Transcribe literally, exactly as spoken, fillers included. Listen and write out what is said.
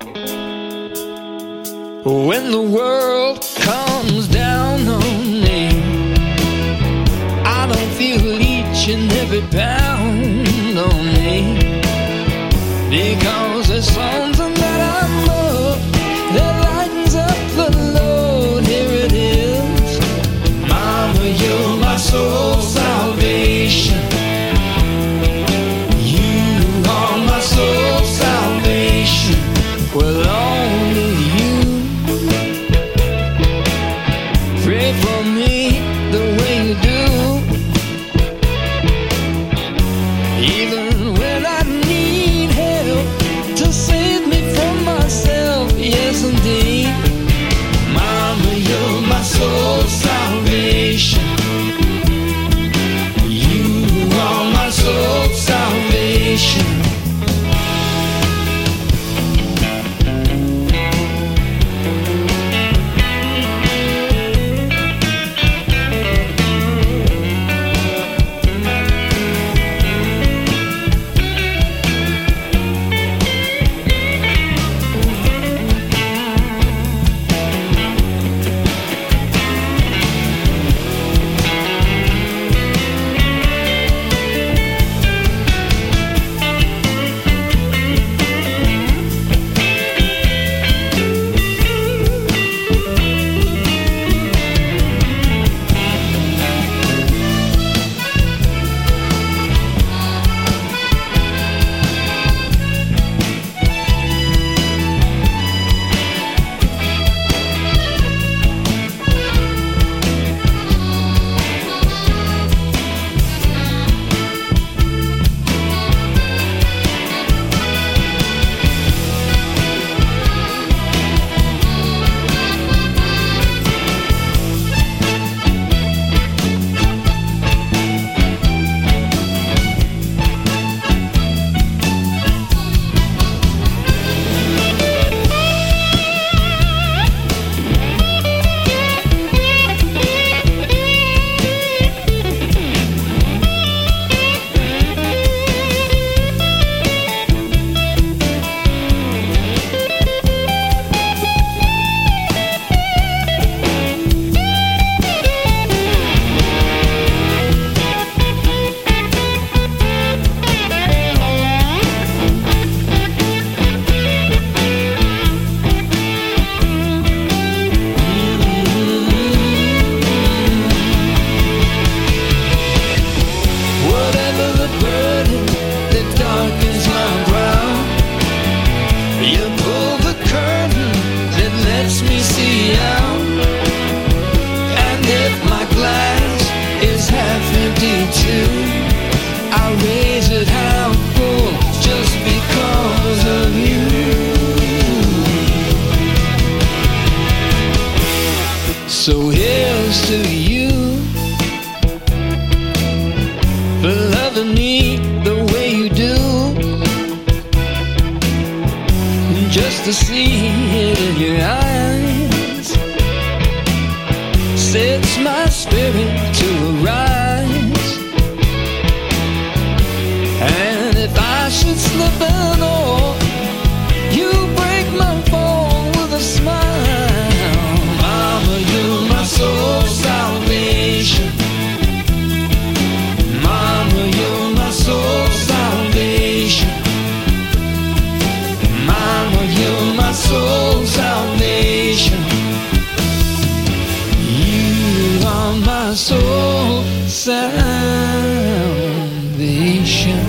When the world comes down on me, I don't feel each and every pound on me, because there's something that I love that lightens up the load. Here it is. Mama, you're my soul's salvation. You are my soul's salvation. Well, only you. Pray for me the way you do, even when I need help to save me from myself. Yes, indeed. Mama, you're my soul's salvation. You are my soul's salvation. So here's to you for loving me the way you do, just to see it in your eyes sets my spirit to rise. And if I should slip and all, you break my fall with a smile. Mama, you're my soul's salvation. Mama, you're my soul's salvation. Mama, you're my soul's salvation. You are my soul's salvation.